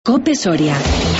COPE Soria.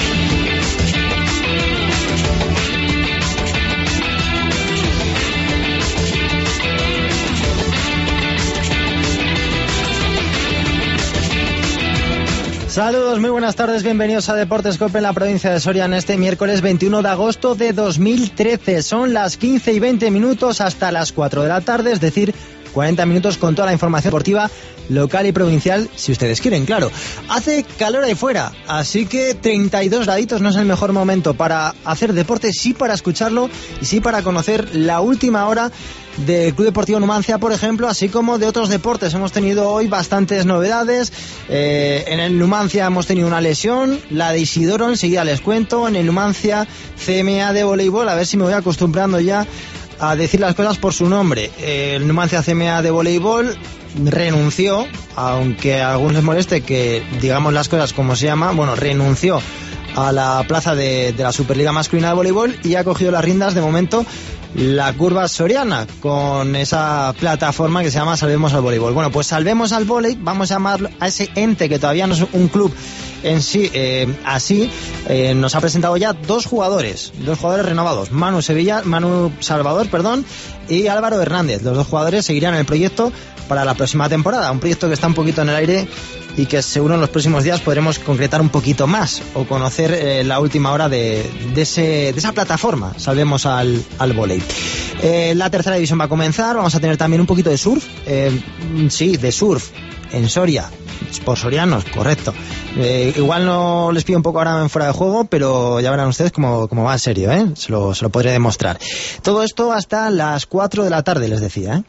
Saludos, muy buenas tardes, bienvenidos a Deportes COPE en la provincia de Soria en este miércoles 21 de agosto de 2013. Son las 15 y 20 minutos hasta las 4 de la tarde, es decir, 40 minutos con toda la información deportiva local y provincial, si ustedes quieren, claro. Hace calor ahí fuera, así que 32 graditos no es el mejor momento para hacer deporte, sí para escucharlo y sí para conocer la última hora del Club Deportivo Numancia, por ejemplo, así como de otros deportes. Hemos tenido hoy bastantes novedades. En el Numancia hemos tenido una lesión, la de Isidoro, enseguida les cuento. En el Numancia CMA de voleibol, a ver si me voy acostumbrando ya a decir las cosas por su nombre. El Numancia CMA de voleibol renunció, aunque a algunos les moleste que digamos las cosas como se llama, bueno, renunció a la plaza de la Superliga Masculina de Voleibol y ha cogido las riendas de momento la Curva Soriana con esa plataforma que se llama Salvemos al Voleibol. Bueno, pues Salvemos al Volei, vamos a llamarlo a ese ente que todavía no es un club en sí, nos ha presentado ya dos jugadores renovados, Manu Salvador, y Álvaro Hernández. Los dos jugadores seguirán en el proyecto para la próxima temporada, un proyecto que está un poquito en el aire y que seguro en los próximos días podremos concretar un poquito más o conocer la última hora de esa plataforma, Salvemos al Volei. La tercera división va a comenzar, vamos a tener también un poquito de surf, de surf en Soria, por sorianos, correcto. Igual no les pido un poco ahora en fuera de juego, pero ya verán ustedes cómo va en serio, se lo podré demostrar. Todo esto hasta las 4 de la tarde, les decía,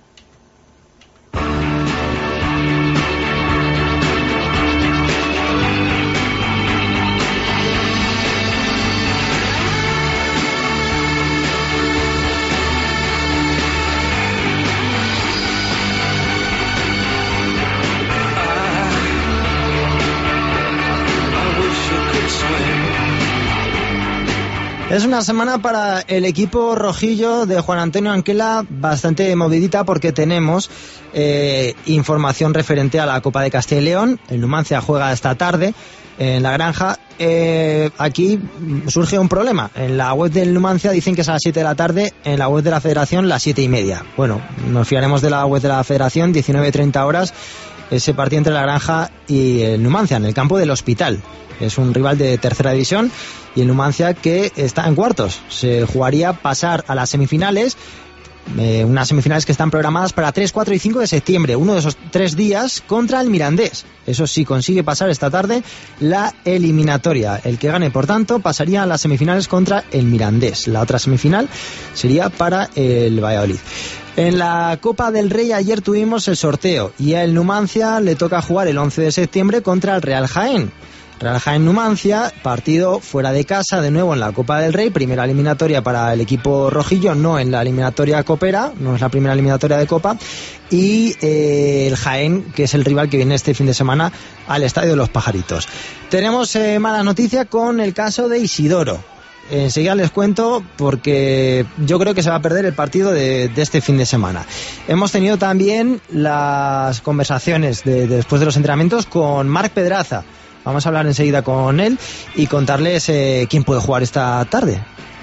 Es una semana para el equipo rojillo de Juan Antonio Anquela bastante movidita porque tenemos información referente a la Copa de Castilla y León. El Numancia juega esta tarde en la Granja. Aquí surge un problema. En la web del Numancia dicen que es a las 7 de la tarde, en la web de la Federación las 7:30. Bueno, nos fiaremos de la web de la Federación, 19:30 horas, ese partido entre la Granja y el Numancia en el campo del Hospital. Es un rival de tercera división y el Numancia que está en cuartos. Se jugaría pasar a las semifinales, unas semifinales que están programadas para 3, 4 y 5 de septiembre, uno de esos 3 días contra el Mirandés. Eso sí, consigue pasar esta tarde la eliminatoria. El que gane, por tanto, pasaría a las semifinales contra el Mirandés. La otra semifinal sería para el Valladolid. En la Copa del Rey ayer tuvimos el sorteo y al Numancia le toca jugar el 11 de septiembre contra el Real Jaén. Real Jaén Numancia, partido fuera de casa de nuevo en la Copa del Rey, primera eliminatoria para el equipo rojillo, no en la eliminatoria copera, no es la primera eliminatoria de Copa, y el Jaén, que es el rival que viene este fin de semana al Estadio de los Pajaritos. Tenemos malas noticias con el caso de Isidoro. Enseguida les cuento porque yo creo que se va a perder el partido de este fin de semana. Hemos tenido también las conversaciones después de los entrenamientos con Marc Pedraza. Vamos a hablar enseguida con él y contarles quién puede jugar esta tarde.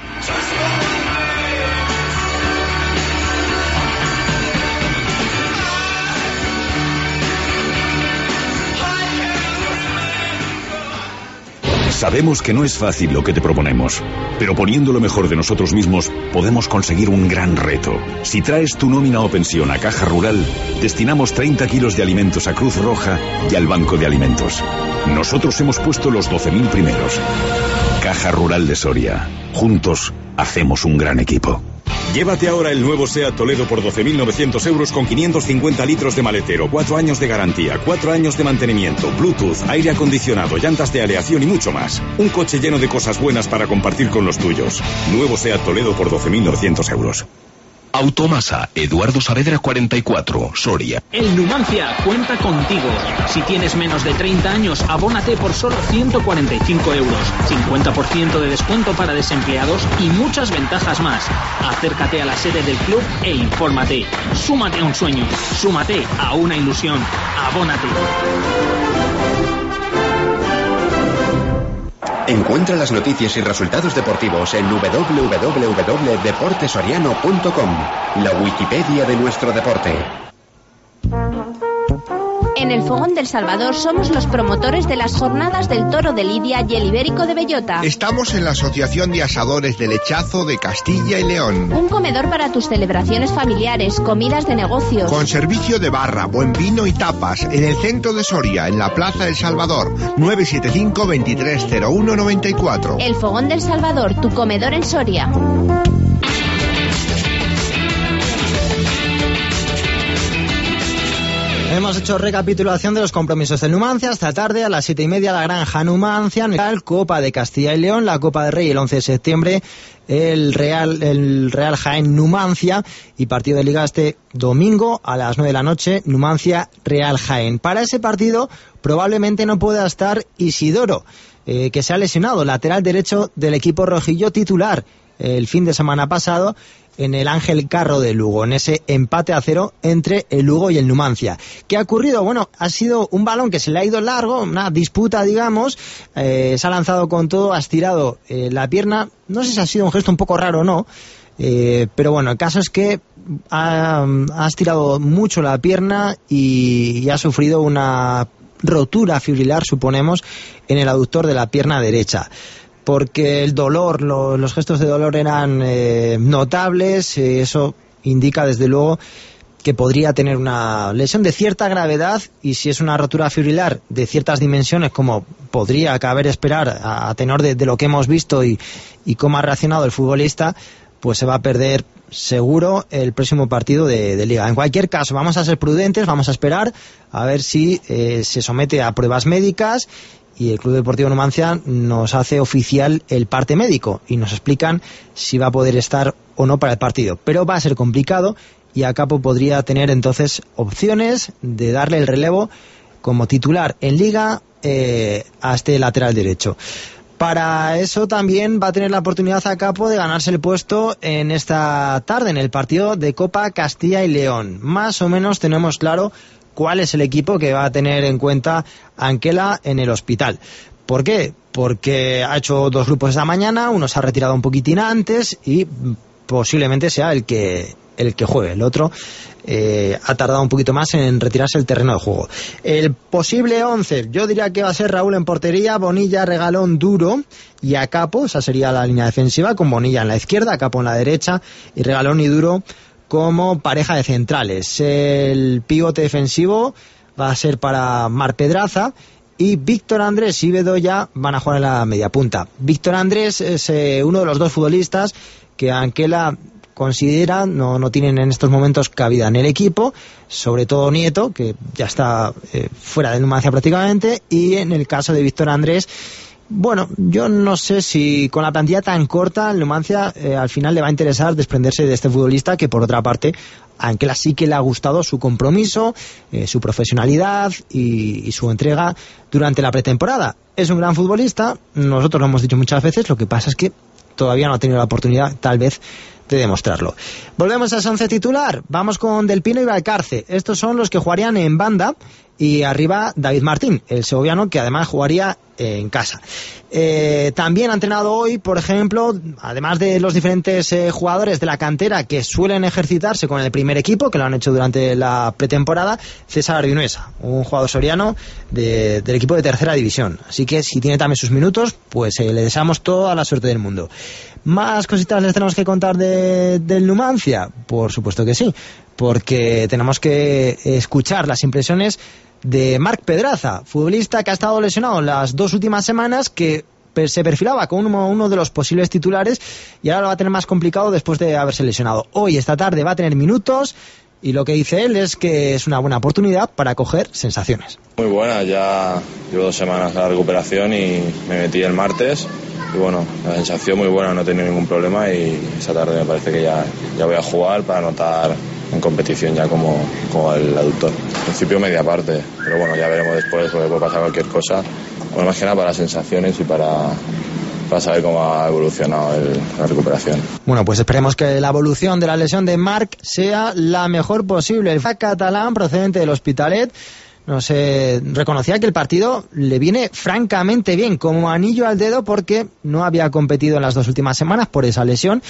Sabemos que no es fácil lo que te proponemos, pero poniendo lo mejor de nosotros mismos podemos conseguir un gran reto. Si traes tu nómina o pensión a Caja Rural, destinamos 30 kilos de alimentos a Cruz Roja y al Banco de Alimentos. Nosotros hemos puesto los 12.000 primeros. Caja Rural de Soria. Juntos hacemos un gran equipo. Llévate ahora el nuevo SEAT Toledo por 12.900 euros con 550 litros de maletero, 4 años de garantía, 4 años de mantenimiento, Bluetooth, aire acondicionado, llantas de aleación y mucho más. Un coche lleno de cosas buenas para compartir con los tuyos. Nuevo SEAT Toledo por 12.900 euros. Automasa, Eduardo Saavedra 44, Soria. El Numancia cuenta contigo. Si tienes menos de 30 años, abónate por solo 145 euros, 50% de descuento para desempleados y muchas ventajas más. Acércate a la sede del club e infórmate. Súmate a un sueño, súmate a una ilusión. Abónate. Encuentra las noticias y resultados deportivos en www.deportesoriano.com, la Wikipedia de nuestro deporte. En el Fogón del Salvador somos los promotores de las jornadas del Toro de Lidia y el Ibérico de Bellota. Estamos en la Asociación de Asadores del Lechazo de Castilla y León. Un comedor para tus celebraciones familiares, comidas de negocios. Con servicio de barra, buen vino y tapas, en el centro de Soria, en la Plaza del Salvador, 975 230194. El Fogón del Salvador, tu comedor en Soria. Hemos hecho recapitulación de los compromisos del Numancia. Esta tarde a las 7:30 la Granja Numancia, Copa de Castilla y León, la Copa del Rey el 11 de septiembre, el Real Jaén Numancia, y partido de Liga este domingo a las 9 de la noche, Numancia Real Jaén. Para ese partido probablemente no pueda estar Isidoro, que se ha lesionado, lateral derecho del equipo rojillo titular el fin de semana pasado en el Ángel Carro de Lugo, en ese empate a 0 entre el Lugo y el Numancia. ¿Qué ha ocurrido? Bueno, ha sido un balón que se le ha ido largo, una disputa, digamos, se ha lanzado con todo, ha estirado la pierna, no sé si ha sido un gesto un poco raro o no, pero bueno, el caso es que ha estirado mucho la pierna y ha sufrido una rotura fibrilar, suponemos, en el aductor de la pierna derecha. Porque el dolor, los gestos de dolor eran notables, eso indica desde luego que podría tener una lesión de cierta gravedad, y si es una rotura fibrilar de ciertas dimensiones, como podría caber esperar a tenor de lo que hemos visto y cómo ha reaccionado el futbolista, pues se va a perder seguro el próximo partido de Liga. En cualquier caso, vamos a ser prudentes, vamos a esperar a ver si se somete a pruebas médicas, y el Club Deportivo Numancia nos hace oficial el parte médico y nos explican si va a poder estar o no para el partido. Pero va a ser complicado, y Acapo podría tener entonces opciones de darle el relevo como titular en Liga a este lateral derecho. Para eso también va a tener la oportunidad Acapo de ganarse el puesto en esta tarde, en el partido de Copa Castilla y León. Más o menos tenemos claro cuál es el equipo que va a tener en cuenta Anquela en el Hospital. ¿Por qué? Porque ha hecho 2 grupos esta mañana, uno se ha retirado un poquitín antes y posiblemente sea el que juegue. El otro ha tardado un poquito más en retirarse del terreno de juego. El posible 11, yo diría que va a ser Raúl en portería, Bonilla, Regalón, Duro y Acapo. Esa sería la línea defensiva, con Bonilla en la izquierda, Acapo en la derecha y Regalón y Duro como pareja de centrales. El pivote defensivo va a ser para Marc Pedraza, y Víctor Andrés y Bedoya van a jugar en la media punta. Víctor Andrés es uno de los 2 futbolistas que Anquela considera no tienen en estos momentos cabida en el equipo, sobre todo Nieto, que ya está fuera de Numancia prácticamente, y en el caso de Víctor Andrés, bueno, yo no sé si con la plantilla tan corta el Numancia al final le va a interesar desprenderse de este futbolista, que por otra parte a Anquela sí que le ha gustado su compromiso, su profesionalidad y su entrega durante la pretemporada. Es un gran futbolista, nosotros lo hemos dicho muchas veces, lo que pasa es que todavía no ha tenido la oportunidad, tal vez, de demostrarlo. Volvemos a ese 11 titular, vamos con Del Pino y Valcarce. Estos son los que jugarían en banda, y arriba David Martín, el segoviano, que además jugaría en casa. También ha entrenado hoy, por ejemplo, además de los diferentes jugadores de la cantera que suelen ejercitarse con el primer equipo, que lo han hecho durante la pretemporada, César Vinuesa, un jugador soriano del equipo de tercera división. Así que si tiene también sus minutos, pues le deseamos toda la suerte del mundo. ¿Más cositas les tenemos que contar del Numancia? Por supuesto que sí, porque tenemos que escuchar las impresiones de Marc Pedraza, futbolista que ha estado lesionado las 2 últimas semanas, que se perfilaba como uno de los posibles titulares, y ahora lo va a tener más complicado después de haberse lesionado. Hoy, esta tarde, va a tener minutos, y lo que dice él es que es una buena oportunidad para coger sensaciones. Muy buena, ya llevo 2 semanas a la recuperación y me metí el martes, y bueno, la sensación muy buena, no he tenido ningún problema, y esta tarde me parece que ya voy a jugar para anotar en competición ya como el aductor. En principio media parte, pero bueno, ya veremos después, porque puede pasar cualquier cosa. Bueno, más que nada para las sensaciones y para saber cómo ha evolucionado la recuperación. Bueno, pues esperemos que la evolución de la lesión de Marc sea la mejor posible. El catalán procedente del Hospitalet reconocía que el partido le viene francamente bien, como anillo al dedo, porque no había competido en las 2 últimas semanas por esa lesión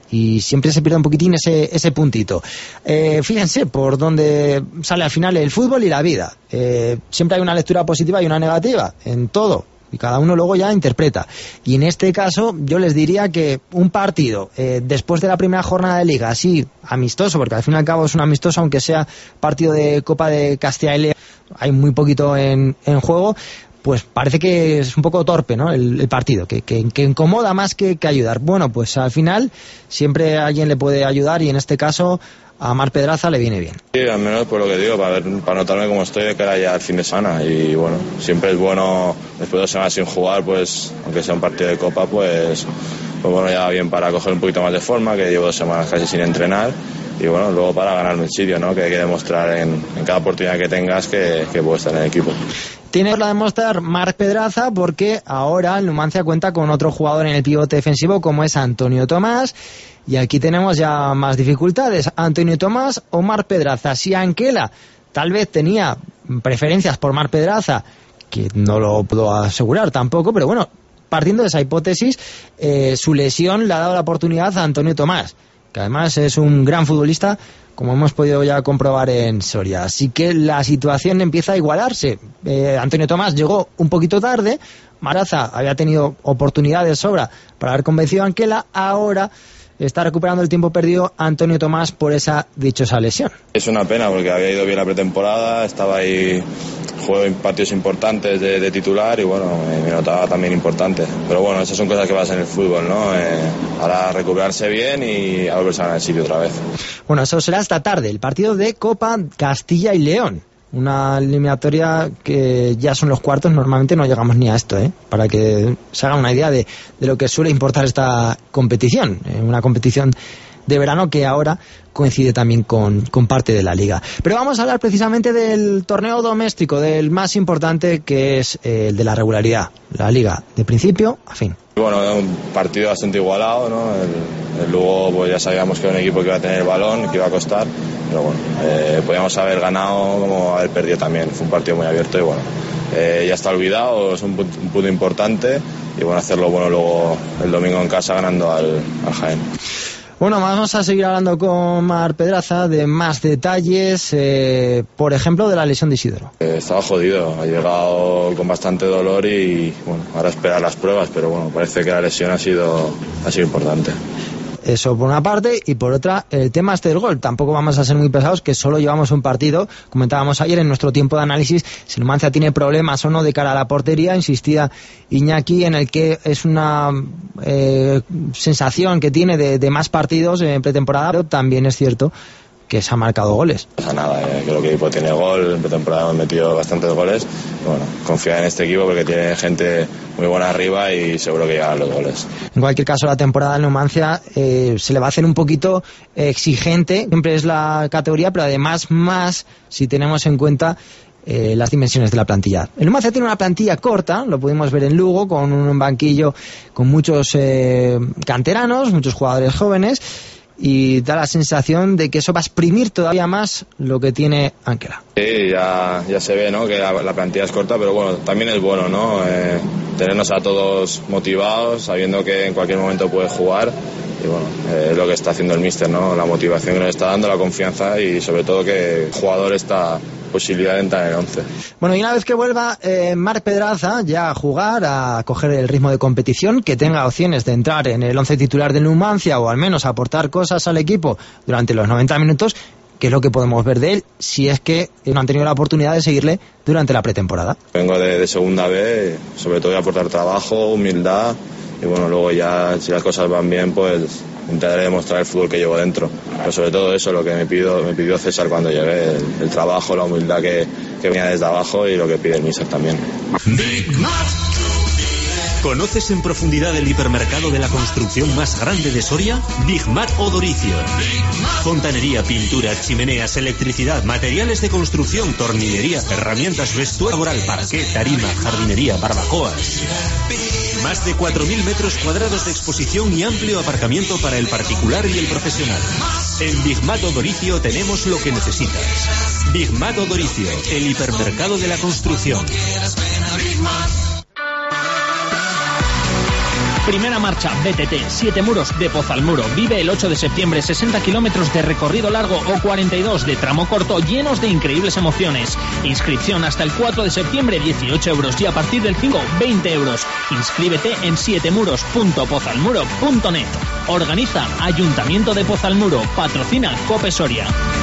y siempre se pierde un poquitín ese puntito. Fíjense por dónde sale al final el fútbol y la vida. Siempre hay una lectura positiva y una negativa en todo, y cada uno luego ya interpreta. Y en este caso yo les diría que un partido después de la primera jornada de Liga, así amistoso, porque al fin y al cabo es un amistoso, aunque sea partido de Copa de Castilla y León, hay muy poquito en juego, pues parece que es un poco torpe, ¿no? El partido, que incomoda más que ayudar. Bueno, pues al final siempre alguien le puede ayudar, y en este caso a Marc Pedraza le viene bien. Sí, al menos por lo que digo, para notarme cómo estoy de cara ya al fin de semana. Y bueno, siempre es bueno, después de 2 semanas sin jugar, pues aunque sea un partido de Copa, pues bueno, ya va bien para coger un poquito más de forma, que llevo 2 semanas casi sin entrenar. Y bueno, luego para ganarme el sitio, ¿no? Que hay que demostrar en cada oportunidad que tengas que puedes estar en el equipo. Tiene la demostrar Marc Pedraza, porque ahora el Numancia cuenta con otro jugador en el pivote defensivo, como es Antonio Tomás, y aquí tenemos ya más dificultades. Antonio Tomás o Marc Pedraza. Si Anquela tal vez tenía preferencias por Marc Pedraza, que no lo puedo asegurar tampoco, pero bueno, partiendo de esa hipótesis, su lesión le ha dado la oportunidad a Antonio Tomás, que además es un gran futbolista, como hemos podido ya comprobar en Soria. Así que la situación empieza a igualarse. Antonio Tomás llegó un poquito tarde, Maraza había tenido oportunidad de sobra para haber convencido a Anquela, ahora está recuperando el tiempo perdido Antonio Tomás por esa dichosa lesión. Es una pena porque había ido bien la pretemporada, estaba ahí, juego en partidos importantes de titular y bueno, me notaba también importante. Pero bueno, esas son cosas que pasan en el fútbol, ¿no? Ahora recuperarse bien y a volverse a ganar el sitio otra vez. Bueno, eso será esta tarde, el partido de Copa Castilla y León. Una eliminatoria que ya son los cuartos, normalmente no llegamos ni a esto, para que se haga una idea de lo que suele importar esta competición, una competición de verano que ahora coincide también con parte de la Liga. Pero vamos a hablar precisamente del torneo doméstico, del más importante, que es el de la regularidad, la Liga, de principio a fin. Bueno, un partido bastante igualado, ¿no? El Lugo, pues ya sabíamos que era un equipo que iba a tener el balón, que iba a costar, pero bueno, podíamos haber ganado como haber perdido también. Fue un partido muy abierto y bueno, ya está olvidado, es un punto importante y bueno, hacerlo bueno luego el domingo en casa ganando al Jaén. Bueno, vamos a seguir hablando con Marc Pedraza de más detalles, por ejemplo, de la lesión de Isidoro. Estaba jodido, ha llegado con bastante dolor y bueno, ahora esperar las pruebas, pero bueno, parece que la lesión ha sido importante. Eso por una parte, y por otra, el tema del gol. Tampoco vamos a ser muy pesados, que solo llevamos un partido. Comentábamos ayer en nuestro tiempo de análisis si Numancia tiene problemas o no de cara a la portería. Insistía Iñaki en el que es una sensación que tiene de más partidos en pretemporada, pero también es cierto que se han marcado goles. No pasa nada, creo que el equipo tiene gol, en pretemporada hemos metido bastantes goles. Bueno, confía en este equipo porque tiene gente muy buena arriba y seguro que llegarán los goles. En cualquier caso, la temporada de Numancia se le va a hacer un poquito exigente, siempre es la categoría, pero además más si tenemos en cuenta las dimensiones de la plantilla. El Numancia tiene una plantilla corta, lo pudimos ver en Lugo, con un banquillo con muchos canteranos, muchos jugadores jóvenes, y da la sensación de que eso va a exprimir todavía más lo que tiene Anquela. Sí, ya se ve, ¿no?, que la plantilla es corta, pero bueno, también es bueno, ¿no?, tenernos a todos motivados, sabiendo que en cualquier momento puede jugar. Y bueno, es lo que está haciendo el míster, ¿no?, la motivación que nos está dando, la confianza y sobre todo que el jugador está posibilidad de entrar en el 11. Bueno, y una vez que vuelva Marc Pedraza ya a jugar, a coger el ritmo de competición, que tenga opciones de entrar en el 11 titular del Numancia o al menos aportar cosas al equipo durante los 90 minutos, que es lo que podemos ver de él, si es que no han tenido la oportunidad de seguirle durante la pretemporada. Vengo de segunda B, sobre todo de aportar trabajo, humildad y bueno, luego ya si las cosas van bien, pues intentaré demostrar el fútbol que llevo dentro. Pero sobre todo eso, lo que me pidió César cuando llegué, el trabajo, la humildad que venía desde abajo y lo que pide el míster también. ¿Conoces en profundidad el hipermercado de la construcción más grande de Soria? Bigmat Odoricio. Fontanería, pintura, chimeneas, electricidad, materiales de construcción, tornillería, herramientas, vestuario laboral, parquet, tarima, jardinería, barbacoas. Más de 4.000 metros cuadrados de exposición y amplio aparcamiento para el particular y el profesional. En Bigmat Odoricio tenemos lo que necesitas. Bigmat Odoricio, el hipermercado de la construcción. Primera marcha, BTT, 7 muros de Pozalmuro. Vive el 8 de septiembre, 60 kilómetros de recorrido largo o 42 de tramo corto, llenos de increíbles emociones. Inscripción hasta el 4 de septiembre, 18 euros, y a partir del 5, 20 euros. Inscríbete en 7muros.pozalmuro.net. Organiza Ayuntamiento de Pozalmuro. Patrocina Cope Soria.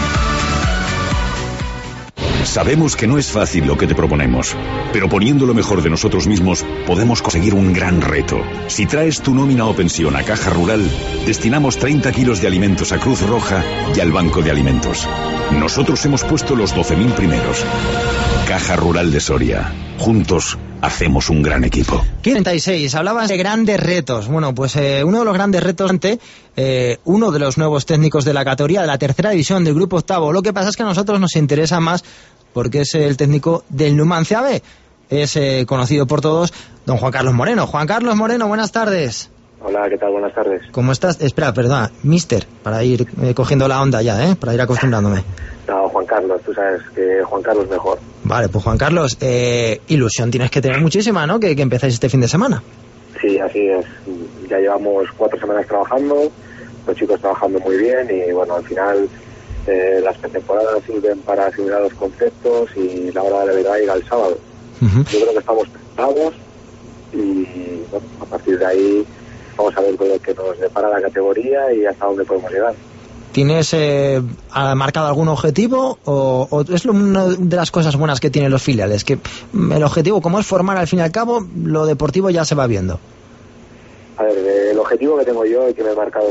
Sabemos que no es fácil lo que te proponemos, pero poniendo lo mejor de nosotros mismos podemos conseguir un gran reto. Si traes tu nómina o pensión a Caja Rural, destinamos 30 kilos de alimentos a Cruz Roja y al Banco de Alimentos. Nosotros hemos puesto los 12.000 primeros. Caja Rural de Soria. Juntos hacemos un gran equipo. 36, hablabas de grandes retos. Bueno, pues uno de los grandes retos ante uno de los nuevos técnicos de la categoría de la tercera división del grupo octavo. Lo que pasa es que a nosotros nos interesa más porque es el técnico del Numancia B. Es conocido por todos, don Juan Carlos Moreno. Juan Carlos Moreno, buenas tardes. Hola, ¿qué tal? Buenas tardes. ¿Cómo estás? Espera, perdona, mister, para ir cogiendo la onda ya, para ir acostumbrándome. No, Juan Carlos, tú sabes que Juan Carlos mejor. Vale, pues Juan Carlos, ilusión tienes que tener muchísima, ¿no? Que empezáis este fin de semana. Sí, así es. Ya llevamos 4 semanas trabajando, los chicos trabajando muy bien y bueno, al final las pretemporadas sirven para asimilar los conceptos y la hora de verdad llega el sábado. Yo creo que estamos preparados y bueno, a partir de ahí vamos a ver con lo que nos depara la categoría y hasta dónde podemos llegar. ¿Tienes marcado algún objetivo o es una de las cosas buenas que tienen los filiales? Que el objetivo, como es formar al fin y al cabo, lo deportivo ya se va viendo. A ver, el objetivo que tengo yo y que me he marcado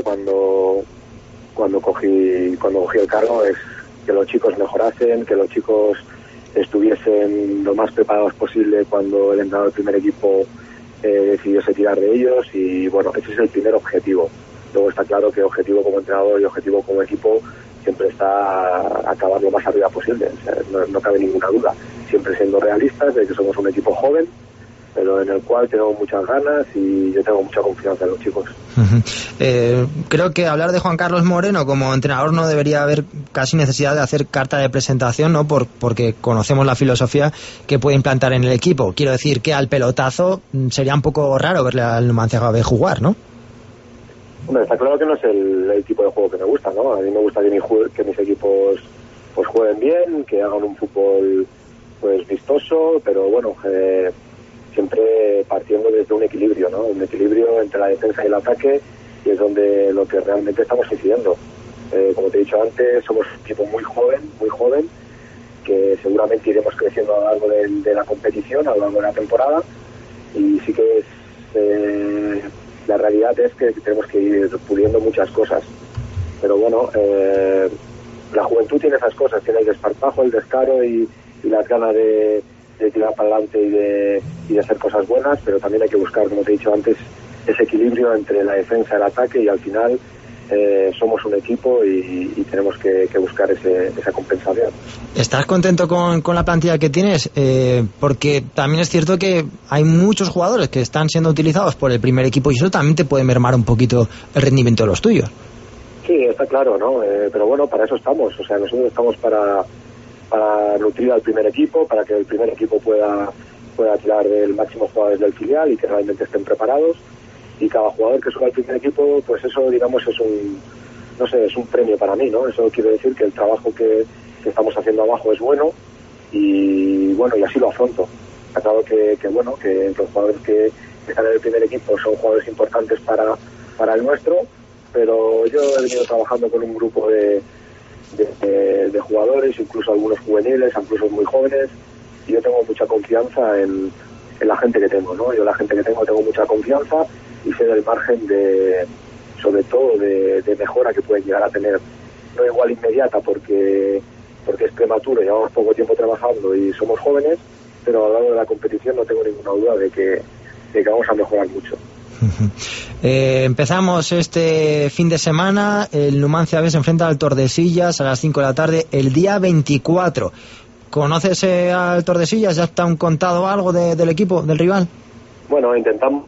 cuando cogí el cargo es que los chicos mejorasen, que los chicos estuviesen lo más preparados posible cuando el entrenador del primer equipo decidiese tirar de ellos y bueno, ese es el primer objetivo. Luego está claro que objetivo como entrenador y objetivo como equipo siempre está acabar lo más arriba posible, o sea, no cabe ninguna duda, siempre siendo realistas de que somos un equipo joven, pero en el cual tenemos muchas ganas y yo tengo mucha confianza en los chicos. Creo que hablar de Juan Carlos Moreno como entrenador no debería haber casi necesidad de hacer carta de presentación, ¿no? Porque conocemos la filosofía que puede implantar en el equipo. Quiero decir que al pelotazo sería un poco raro verle al Numancia B jugar, ¿no? Hombre, está claro que no es el tipo de juego que me gusta, ¿no? A mí me gusta que mis equipos pues jueguen bien, que hagan un fútbol pues vistoso, pero bueno, siempre partiendo desde un equilibrio, ¿no? Un equilibrio entre la defensa y el ataque, y es donde lo que realmente estamos incidiendo. Como te he dicho antes, somos un equipo muy joven, que seguramente iremos creciendo a lo largo de la competición, a lo largo de la temporada, y sí que es... la realidad es que tenemos que ir puliendo muchas cosas, pero bueno, la juventud tiene esas cosas, tiene el desparpajo, el descaro y las ganas de tirar para adelante y de hacer cosas buenas, pero también hay que buscar, como te he dicho antes, ese equilibrio entre la defensa y el ataque, y al final somos un equipo y tenemos que buscar esa compensación. ¿Estás contento con la plantilla que tienes? Porque también es cierto que hay muchos jugadores que están siendo utilizados por el primer equipo y eso también te puede mermar un poquito el rendimiento de los tuyos. Sí, está claro, ¿no? Pero bueno, para eso estamos. O sea, nosotros estamos para nutrir al primer equipo, para que el primer equipo pueda tirar del máximo jugadores del filial y que realmente estén preparados. Y cada jugador que suba al primer equipo, pues eso, digamos, es un premio para mí, ¿no? Eso quiere decir que el trabajo que estamos haciendo abajo es bueno y bueno, y así lo afronto. Acabo que los jugadores que están en el primer equipo son jugadores importantes para el nuestro, pero yo he venido trabajando con un grupo de jugadores, incluso algunos juveniles, incluso muy jóvenes, y yo tengo mucha confianza en la gente que tengo, ¿no? Yo la gente que tengo mucha confianza y sé del margen sobre todo de mejora que pueden llegar a tener, no igual inmediata porque es prematuro, llevamos poco tiempo trabajando y somos jóvenes, pero a lo largo de la competición no tengo ninguna duda de que que vamos a mejorar mucho. Empezamos este fin de semana. El Numancia B se enfrenta al Tordesillas a las 5 de la tarde el día 24. ¿Conoces al Tordesillas? ¿Ya está contado algo del equipo, del rival? Bueno, intentamos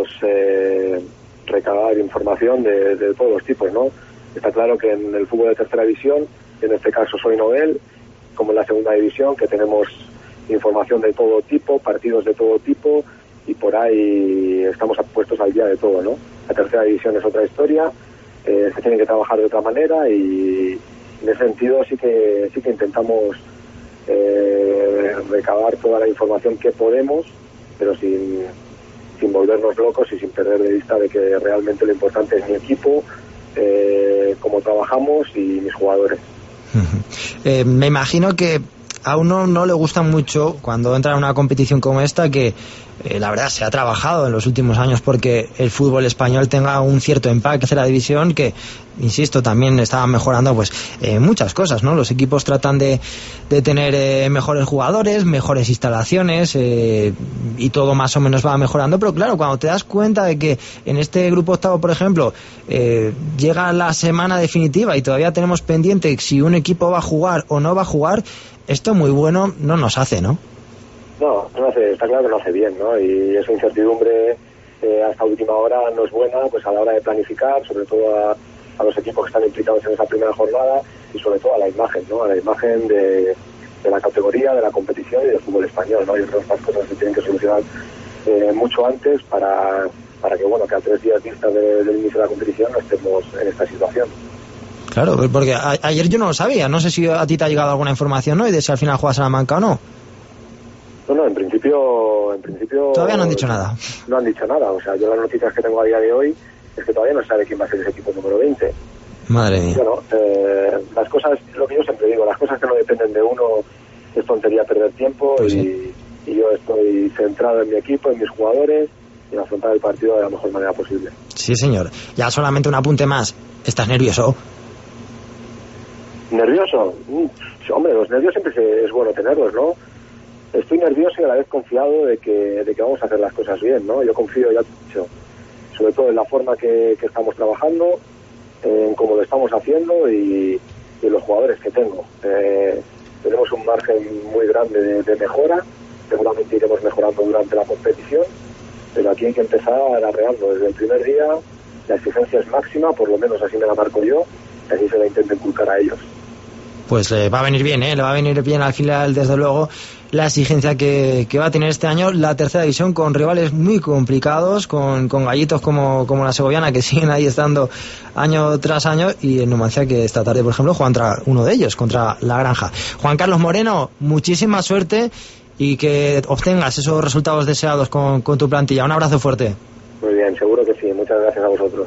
recabar información de todos los tipos, ¿no? Está claro que en el fútbol de tercera división, en este caso soy Noel, como en la segunda división, que tenemos información de todo tipo, partidos de todo tipo, y por ahí estamos puestos al día de todo, ¿no? La tercera división es otra historia, se tiene que trabajar de otra manera, y en ese sentido sí que intentamos recabar toda la información que podemos, pero sin volvernos locos y sin perder de vista de que realmente lo importante es mi equipo, cómo trabajamos y mis jugadores. Me imagino que a uno no le gusta mucho cuando entra en una competición como esta que la verdad se ha trabajado en los últimos años porque el fútbol español tenga un cierto empaque en tercera división, que insisto también estaba mejorando pues muchas cosas, ¿no? Los equipos tratan de tener mejores jugadores, mejores instalaciones, y todo más o menos va mejorando, pero claro, cuando te das cuenta de que en este grupo octavo, por ejemplo, llega la semana definitiva y todavía tenemos pendiente si un equipo va a jugar o no va a jugar, esto muy bueno no nos hace, ¿no? No hace, está claro que no hace bien, ¿no? Y esa incertidumbre hasta última hora no es buena, pues a la hora de planificar, sobre todo a los equipos que están implicados en esa primera jornada, y sobre todo a la imagen, ¿no? A la imagen de la categoría, de la competición y del fútbol español, ¿no? Yo creo que estas cosas se tienen que solucionar mucho antes para que, bueno, que a 3 días vista del inicio de la competición no estemos en esta situación. Claro, porque ayer yo no lo sabía, no sé si a ti te ha llegado alguna información, ¿no? Y de si al final juegas Salamanca o no. No, en principio... Todavía no han dicho nada. No han dicho nada, o sea, yo las noticias que tengo a día de hoy es que todavía no se sabe quién va a ser ese equipo número 20. Madre mía. Bueno, las cosas, lo que yo siempre digo, las cosas que no dependen de uno es tontería perder tiempo, pues y yo estoy centrado en mi equipo, en mis jugadores y en afrontar el partido de la mejor manera posible. Sí, señor. Ya solamente un apunte más. ¿Estás nervioso? ¿Nervioso? Hombre, los nervios siempre es bueno tenerlos, ¿no? Estoy nervioso y a la vez confiado de que vamos a hacer las cosas bien, ¿no? Yo confío, ya te he dicho, sobre todo en la forma que estamos trabajando, en cómo lo estamos haciendo y en los jugadores que tengo. Tenemos un margen muy grande de mejora, seguramente iremos mejorando durante la competición, pero aquí hay que empezar arreando desde el primer día. La exigencia es máxima, por lo menos así me la marco yo, y así se la intento inculcar a ellos. Pues le va a venir bien, le va a venir bien al final, desde luego, la exigencia que va a tener este año la tercera división, con rivales muy complicados, con gallitos como la segoviana, que siguen ahí estando año tras año, y el Numancia, que esta tarde, por ejemplo, juega contra uno de ellos, contra La Granja. Juan Carlos Moreno, muchísima suerte y que obtengas esos resultados deseados con tu plantilla. Un abrazo fuerte. Muy bien, seguro que sí. Muchas gracias a vosotros.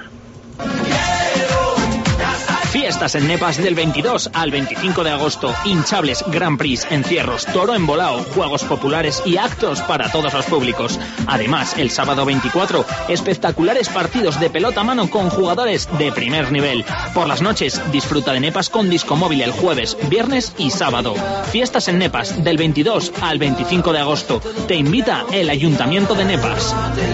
Fiestas en Nepas del 22 al 25 de agosto. Hinchables, Grand Prix, encierros, toro embolao, juegos populares y actos para todos los públicos. Además, el sábado 24, espectaculares partidos de pelota a mano con jugadores de primer nivel. Por las noches, disfruta de Nepas con disco móvil el jueves, viernes y sábado. Fiestas en Nepas del 22 al 25 de agosto. Te invita el Ayuntamiento de Nepas.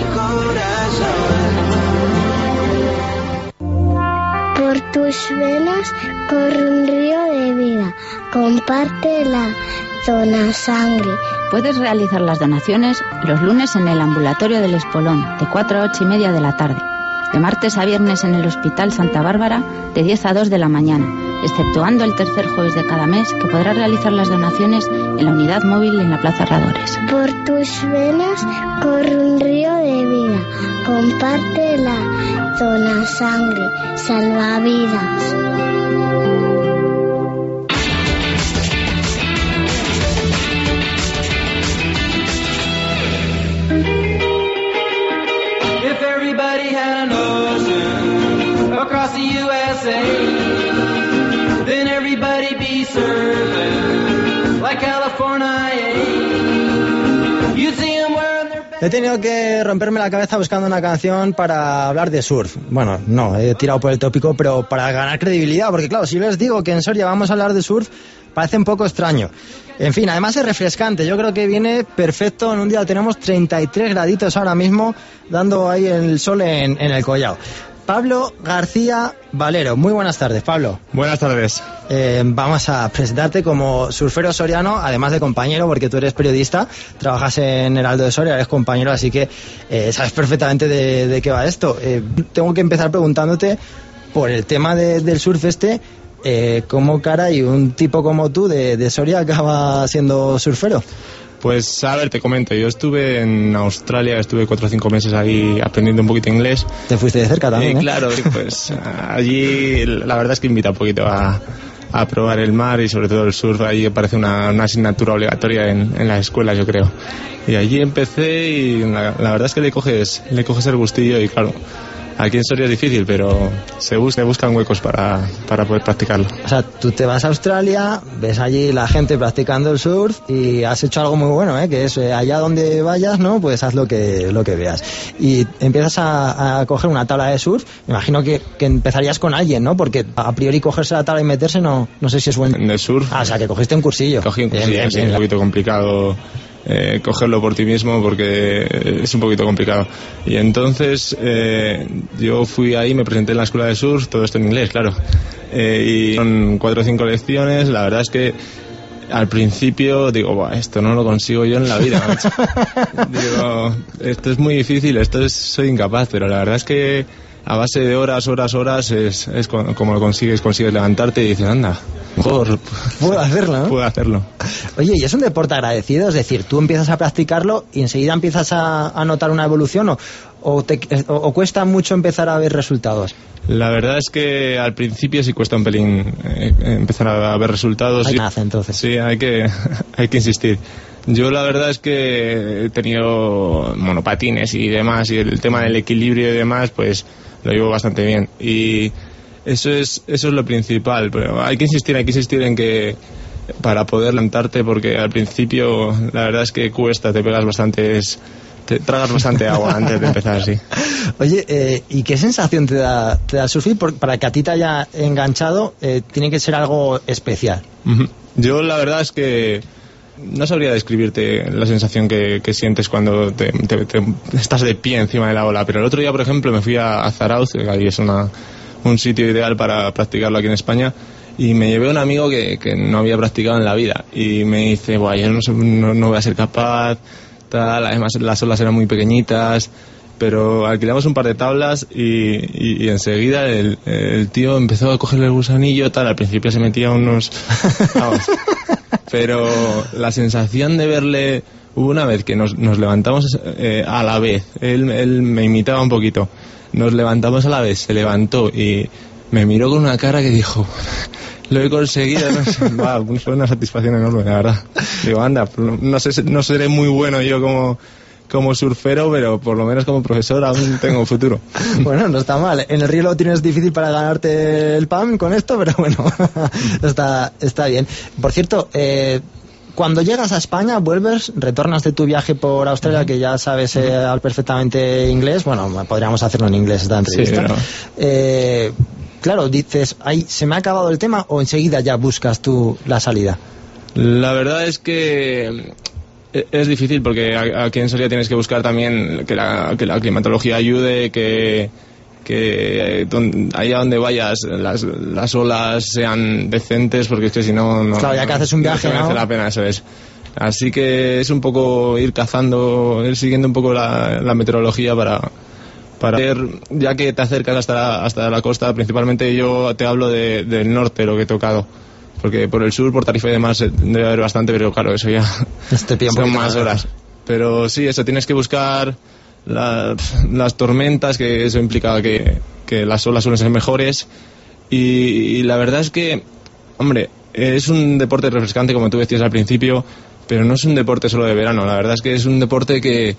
Por tus venas corre un río de vida. Comparte la Donasangre. Puedes realizar las donaciones los lunes en el ambulatorio del Espolón, de 4 a 8:30 de la tarde. De martes a viernes en el Hospital Santa Bárbara, de 10 a 2 de la mañana, exceptuando el tercer jueves de cada mes, que podrás realizar las donaciones en la unidad móvil en la Plaza Herradores. Por tus venas corre un río de vida. Comparte la Donasangre. Salvavidas. If everybody had an ocean across the USA, then everybody be surfing like California. You'd see them wearing their... He tenido que romperme la cabeza buscando una canción para hablar de surf. Bueno, no, he tirado por el tópico, pero para ganar credibilidad, porque claro, si les digo que en Soria vamos a hablar de surf, parece un poco extraño. En fin, además es refrescante, yo creo que viene perfecto en un día. Tenemos 33 graditos ahora mismo, dando ahí el sol en el collao. Pablo García Valero, muy buenas tardes, Pablo. Buenas tardes. Vamos a presentarte como surfero soriano, además de compañero, porque tú eres periodista, trabajas en Heraldo de Soria, eres compañero, así que sabes perfectamente de qué va esto. Tengo que empezar preguntándote por el tema del surf ¿cómo caray un tipo como tú de Soria acaba siendo surfero? Pues a ver, te comento, yo estuve en Australia, estuve 4 o 5 meses ahí aprendiendo un poquito inglés. ¿Te fuiste de cerca también? Claro, pues allí la verdad es que invita un poquito a probar el mar y sobre todo el surf. Allí parece una asignatura obligatoria en las escuelas, yo creo. Y allí empecé y la verdad es que le coges el gustillo y claro, aquí en Soria es difícil, pero se buscan huecos para poder practicarlo. O sea, tú te vas a Australia, ves allí la gente practicando el surf y has hecho algo muy bueno, que es allá donde vayas, ¿no? Pues haz lo que veas. Y empiezas a coger una tabla de surf, me imagino que empezarías con alguien, ¿no? Porque a priori cogerse la tabla y meterse no sé si es bueno. ¿De surf? O sea, que cogiste un cursillo. Cogí un cursillo, sí, es un poquito complicado. Cogerlo por ti mismo porque es un poquito complicado. Y entonces yo fui ahí, me presenté en la escuela de surf, todo esto en inglés, claro, y son 4 o 5 lecciones. La verdad es que al principio digo, esto no lo consigo yo en la vida, macho. Digo, esto es muy difícil, soy incapaz, pero la verdad es que a base de horas es como lo consigues levantarte y dices, anda, puedo hacerlo, ¿no? Puedo hacerlo. Oye, ¿y es un deporte agradecido? Es decir, tú empiezas a practicarlo y enseguida empiezas a notar una evolución o cuesta mucho empezar a ver resultados. La verdad es que al principio sí cuesta un pelín empezar a ver resultados. Hay nace, entonces. Sí, hay que insistir. Yo la verdad es que he tenido monopatines y demás, y el tema del equilibrio y demás, pues lo llevo bastante bien. Y eso es lo principal, pero hay que insistir en que para poder levantarte, porque al principio la verdad es que cuesta, te tragas bastante agua antes de empezar, sí. Oye, ¿y qué sensación te da el surfing? Para que a ti te haya enganchado, tiene que ser algo especial. Yo la verdad es que no sabría describirte la sensación que sientes cuando te estás de pie encima de la ola, pero el otro día, por ejemplo, me fui a Zarauz, que ahí es un sitio ideal para practicarlo aquí en España, y me llevé a un amigo que no había practicado en la vida, y me dice, yo no voy a ser capaz, tal, además las olas eran muy pequeñitas, pero alquilamos un par de tablas y enseguida el tío empezó a cogerle el gusanillo, tal, al principio se metía unos... Vamos, pero la sensación de verle... Hubo una vez que nos levantamos a la vez, él me imitaba un poquito, nos levantamos a la vez, se levantó y me miró con una cara que dijo, lo he conseguido, no sé, fue una satisfacción enorme, la verdad. Digo, anda, no seré muy bueno yo como surfero, pero por lo menos como profesor aún tengo futuro. Bueno, no está mal. En el río lo tienes difícil para ganarte el PAM con esto, pero bueno, está bien. Por cierto, cuando llegas a España, retornas de tu viaje por Australia, que ya sabes perfectamente inglés. Bueno, podríamos hacerlo en inglés esta entrevista. Sí, pero... claro, dices, se me ha acabado el tema, o enseguida ya buscas tú la salida. La verdad es que es difícil, porque aquí en Soria tienes que buscar también que la climatología ayude, que allá donde vayas las olas sean decentes, porque es que si no claro, ya que haces un viaje, no merece la pena, eso es. Así que es un poco ir siguiendo un poco la meteorología para ver, ya que te acercas hasta la costa. Principalmente yo te hablo del norte, lo que he tocado, porque por el sur, por Tarifa y demás debe haber bastante, pero claro, eso ya son más horas. Pero sí, eso, tienes que buscar las tormentas, que eso implica que las olas suelen ser mejores, y la verdad es que, hombre, es un deporte refrescante, como tú decías al principio, pero no es un deporte solo de verano. La verdad es que es un deporte que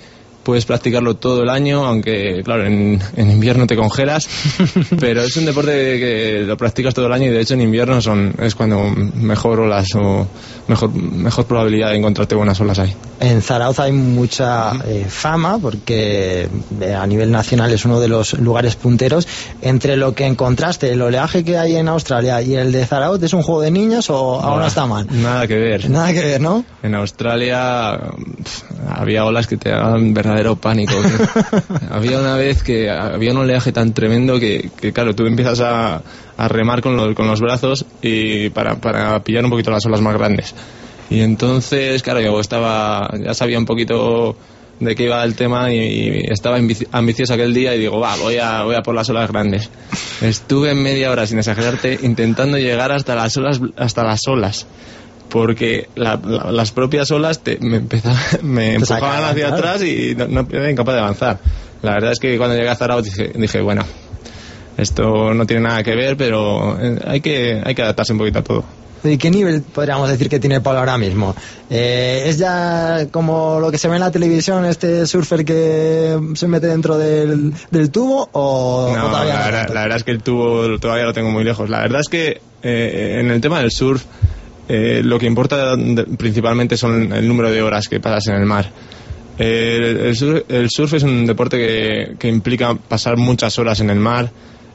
puedes practicarlo todo el año, aunque claro, en invierno te congelas, pero es un deporte que lo practicas todo el año y de hecho en invierno es cuando mejor olas o mejor probabilidad de encontrarte buenas olas hay. En Zarauz hay mucha fama porque a nivel nacional es uno de los lugares punteros. Entre lo que encontraste, el oleaje que hay en Australia y el de Zarauz, ¿es un juego de niños o aún no está mal? Nada que ver. Nada que ver, ¿no? En Australia había olas que te daban verdadero pánico. Había una vez que había un oleaje tan tremendo que claro, tú empiezas a remar con los brazos y para pillar un poquito las olas más grandes. Y entonces, claro, yo ya sabía un poquito de qué iba el tema y estaba ambicioso aquel día y digo, voy a por las olas grandes. Estuve media hora, sin exagerarte, intentando llegar hasta las olas. Porque las propias olas me empujaban hacia atrás y no era incapaz de avanzar. La verdad es que cuando llegué a Zarauz dije, bueno, esto no tiene nada que ver, pero hay que adaptarse un poquito a todo. ¿Y qué nivel podríamos decir que tiene Pablo ahora mismo? ¿Es ya como lo que se ve en la televisión, este surfer que se mete dentro del tubo o todavía la verdad es que el tubo todavía lo tengo muy lejos. La verdad es que en el tema del surf lo que importa principalmente son el número de horas que pasas en el mar. El surf es un deporte que implica pasar muchas horas en el mar,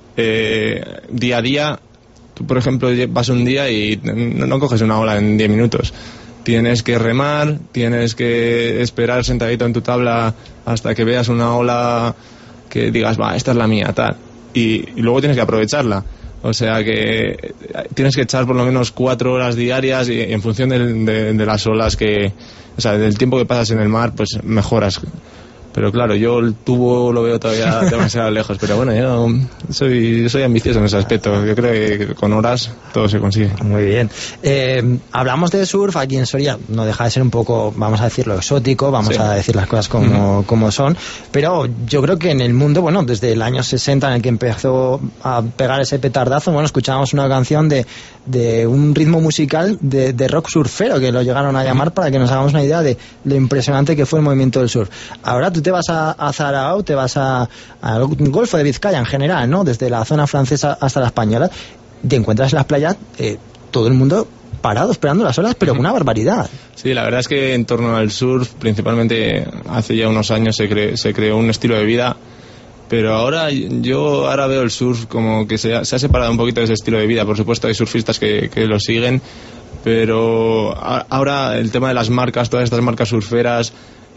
día a día. Tú, por ejemplo, vas un día y no coges una ola en 10 minutos. Tienes que remar, tienes que esperar sentadito en tu tabla hasta que veas una ola que digas, esta es la mía, tal. Y luego tienes que aprovecharla. O sea que tienes que echar por lo menos 4 horas diarias y en función de las olas del tiempo que pasas en el mar, pues mejoras. Pero claro, yo el tubo lo veo todavía demasiado lejos. Pero bueno, yo soy ambicioso en ese aspecto. Yo creo que con horas todo se consigue. Muy bien. Hablamos de surf aquí en Soria. No deja de ser un poco, vamos a decirlo, exótico. Vamos a decir las cosas como son. Pero yo creo que en el mundo, bueno, desde el año 60 en el que empezó a pegar ese petardazo, bueno, escuchábamos una canción de un ritmo musical de rock surfero, que lo llegaron a llamar, para que nos hagamos una idea de lo impresionante que fue el movimiento del surf. Ahora tú te vas a Zarauz, te vas al Golfo de Vizcaya en general, ¿no? Desde la zona francesa hasta la española, te encuentras en las playas todo el mundo parado esperando las olas, pero con una barbaridad. Sí, la verdad es que en torno al surf, principalmente hace ya unos años se creó un estilo de vida, pero ahora veo el surf como que se ha separado un poquito de ese estilo de vida. Por supuesto hay surfistas que lo siguen, pero ahora el tema de las marcas, todas estas marcas surferas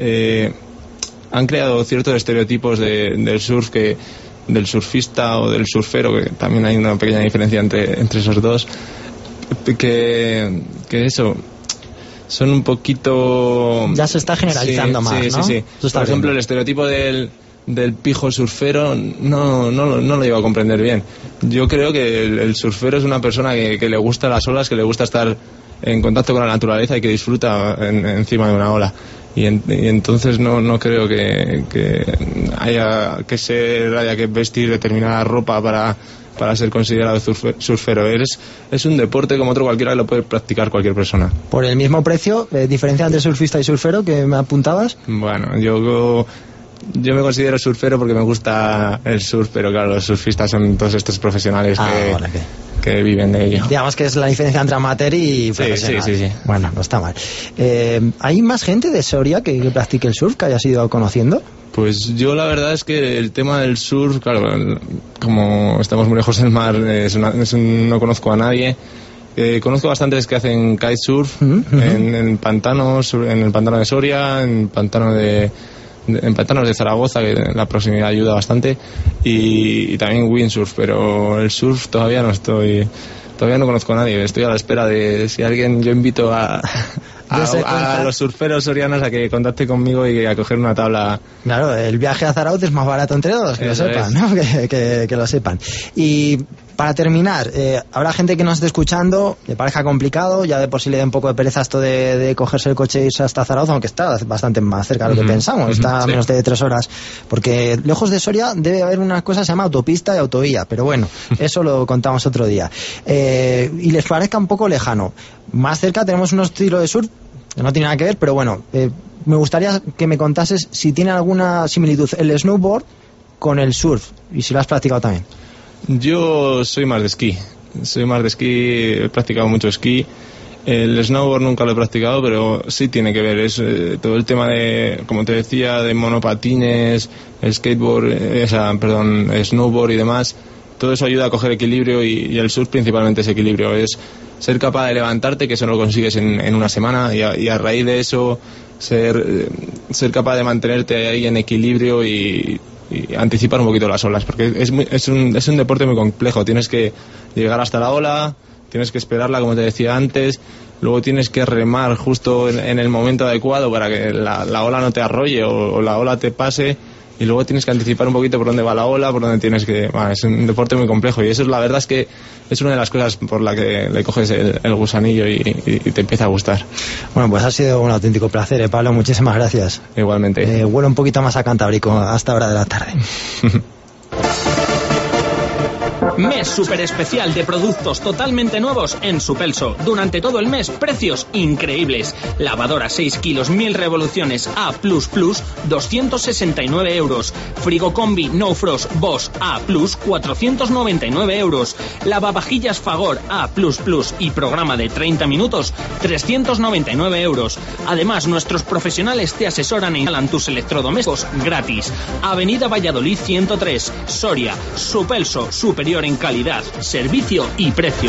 han creado ciertos estereotipos del surf, del surfista o del surfero, que también hay una pequeña diferencia entre esos dos, que eso son un poquito... Ya se está generalizando más, ¿no? Sí. Por ejemplo, el estereotipo del pijo surfero no lo llevo a comprender bien. Yo creo que el surfero es una persona que le gusta las olas, que le gusta estar en contacto con la naturaleza y que disfruta encima de una ola. Y entonces no creo que haya que vestir determinada ropa para ser considerado surfero. Es un deporte como otro cualquiera que lo puede practicar cualquier persona. ¿Por el mismo precio? ¿Diferencia entre surfista y surfero que me apuntabas? Bueno, yo me considero surfero porque me gusta el surf, pero claro, los surfistas son todos estos profesionales que viven de ello. Digamos que es la diferencia entre amateur y profesional. Sí. Bueno, no está mal. ¿Hay más gente de Soria que practique el surf, que hayas ido conociendo? Pues yo la verdad es que el tema del surf, claro, como estamos muy lejos del mar, no conozco a nadie. Conozco bastantes que hacen kitesurf en pantanos, en el pantano de Soria, en pantanos de Zaragoza, que la proximidad ayuda bastante, y también windsurf, pero el surf todavía no conozco a nadie. Estoy a la espera de si alguien, yo invito a los surferos sorianos a que contacte conmigo y a coger una tabla. Claro, el viaje a Zarauz es más barato entre todos, que lo sepan, ¿no? Que lo sepan. Y para terminar, habrá gente que nos esté escuchando, le parezca complicado, ya de por sí le da un poco de pereza esto de cogerse el coche e irse hasta Zarauz, aunque está bastante más cerca de lo que pensamos, está a menos de 3 horas, porque lejos de Soria debe haber una cosa que se llama autopista y autovía, pero bueno, eso lo contamos otro día. Y les parezca un poco lejano, más cerca tenemos un estilo de surf no tiene nada que ver, pero bueno, me gustaría que me contases si tiene alguna similitud el snowboard con el surf, y si lo has practicado también. Yo soy más de esquí, he practicado mucho esquí. El snowboard nunca lo he practicado, pero sí tiene que ver, es todo el tema de, como te decía, de monopatines, skateboard, snowboard y demás. Todo eso ayuda a coger equilibrio, y el surf principalmente es equilibrio, es ser capaz de levantarte, que eso no lo consigues en una semana, y a raíz de eso ser capaz de mantenerte ahí en equilibrio y anticipar un poquito las olas, porque es un deporte muy complejo. Tienes que llegar hasta la ola, tienes que esperarla, como te decía antes, luego tienes que remar justo en el momento adecuado para que la ola no te arrolle o la ola te pase, y luego tienes que anticipar un poquito por dónde va la ola, por dónde tienes que... es un deporte muy complejo, y eso la verdad es que es una de las cosas por la que le coges el gusanillo y te empieza a gustar. Bueno, pues ha sido un auténtico placer, Pablo, muchísimas gracias. Igualmente. Vuelo un poquito más a Cantábrico hasta hora de la tarde. Mes super especial de productos totalmente nuevos en Supelso. Durante todo el mes, precios increíbles. Lavadora 6 kilos, 1000 revoluciones A++, 269 euros. Frigo Combi No Frost Bosch A+, 499 euros. Lavavajillas Fagor A++ y programa de 30 minutos, 399 euros. Además, nuestros profesionales te asesoran e instalan tus electrodomésticos gratis. Avenida Valladolid 103, Soria. Supelso, superior en calidad, servicio y precio.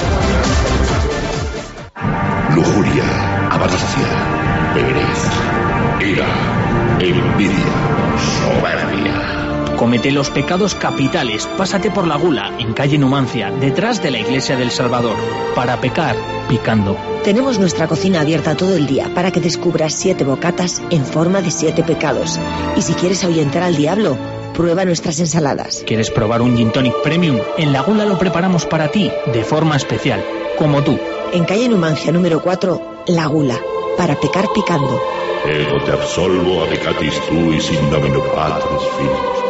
Lujuria, avaricia, pereza, ira, envidia, soberbia. Comete los pecados capitales. Pásate por la Gula, en calle Numancia, detrás de la Iglesia del Salvador. Para pecar, picando. Tenemos nuestra cocina abierta todo el día para que descubras 7 bocatas en forma de 7 pecados. Y si quieres ahuyentar al diablo, prueba nuestras ensaladas. ¿Quieres probar un Gin Tonic Premium? En la Gula lo preparamos para ti, de forma especial, como tú. En calle Numancia número 4, La Gula, para pecar picando. Ego te absolvo adecatis tuis in nomine Patris Filius.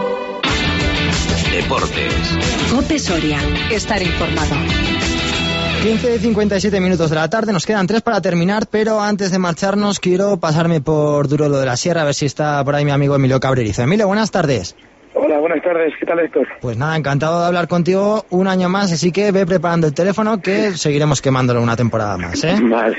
Deportes. COPE Soria. Estar informado. 15:57 minutos de la tarde, nos quedan 3 para terminar, pero antes de marcharnos quiero pasarme por Duruelo de la Sierra, a ver si está por ahí mi amigo Emilio Cabrerizo. Emilio, buenas tardes. Hola, buenas tardes, ¿qué tal, Héctor? Pues nada, encantado de hablar contigo un año más, así que ve preparando el teléfono que seguiremos quemándolo una temporada más, ¿eh? Vale.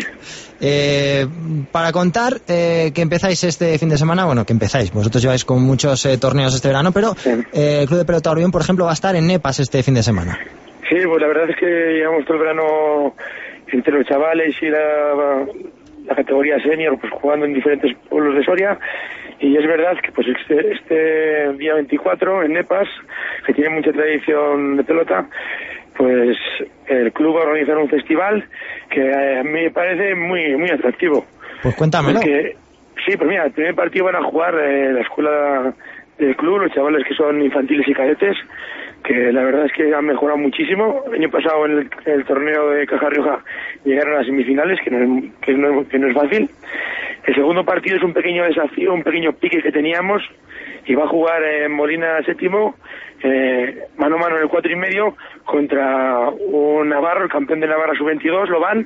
Para contar que empezáis este fin de semana, bueno, que empezáis, vosotros lleváis con muchos torneos este verano, pero el Club de Pelota Urbión, por ejemplo, va a estar en Nepas este fin de semana. Sí, pues la verdad es que llevamos todo el verano entre los chavales y la categoría senior, pues jugando en diferentes pueblos de Soria, y es verdad que pues este día 24 en Nepas, que tiene mucha tradición de pelota, pues el club va a organizar un festival que a mí me parece muy muy atractivo. Pues cuéntamelo. Porque, sí, pues mira, el primer partido van a jugar la escuela del club, los chavales que son infantiles y cadetes, que la verdad es que han mejorado muchísimo. El año pasado en el torneo de Caja Rioja llegaron a las semifinales, que no es fácil. El segundo partido es un pequeño desafío, un pequeño pique que teníamos, y va a jugar Molina séptimo, mano a mano en el 4,5 contra un Navarro, el campeón de Navarra sub-22, lo van.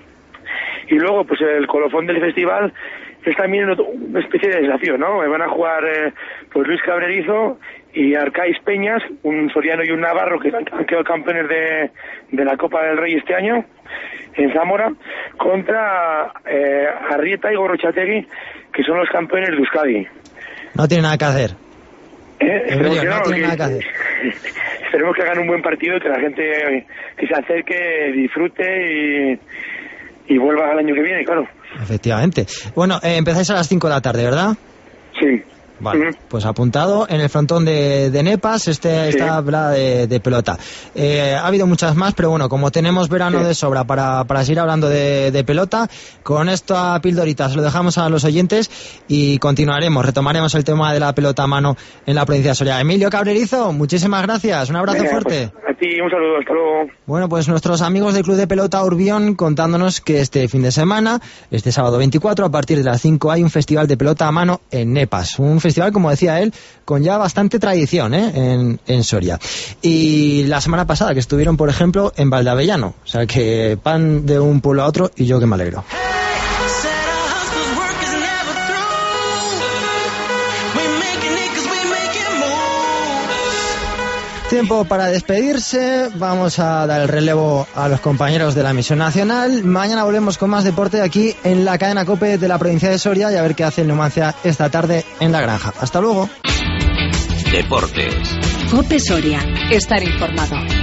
Y luego pues el colofón del festival es también una especie de desafío, ¿no? Van a jugar pues Luis Cabrerizo y Arcais Peñas, un soriano y un navarro que han quedado campeones de la Copa del Rey este año en Zamora, contra Arrieta y Gorrochategui, que son los campeones de Euskadi. No tiene nada que hacer. Esperemos que no tiene nada que hacer. Esperemos que hagan un buen partido, que la gente que se acerque, disfrute y vuelva al año que viene, claro. Efectivamente. Bueno, empezáis a las 5 de la tarde, ¿verdad? Sí. Vale, pues apuntado en el frontón de Nepas, esta habla de pelota. Ha habido muchas más, pero bueno, como tenemos verano de sobra para seguir hablando de pelota, con esta pildorita se lo dejamos a los oyentes y retomaremos el tema de la pelota a mano en la provincia de Soria. Emilio Cabrerizo, muchísimas gracias, un abrazo fuerte. Pues, a ti un saludo, hasta luego. Bueno, pues nuestros amigos del Club de Pelota Urbión contándonos que este fin de semana, este sábado 24, a partir de las 5 hay un festival de pelota a mano en Nepas, un festival, como decía él, con ya bastante tradición en Soria. Y la semana pasada que estuvieron, por ejemplo, en Valdeavellano, o sea que van de un pueblo a otro y yo que me alegro. Tiempo para despedirse, vamos a dar el relevo a los compañeros de la emisión nacional. Mañana volvemos con más deporte aquí en la cadena COPE de la provincia de Soria y a ver qué hace el Numancia esta tarde en La Granja. Hasta luego. Deportes. COPE Soria. Estar informado.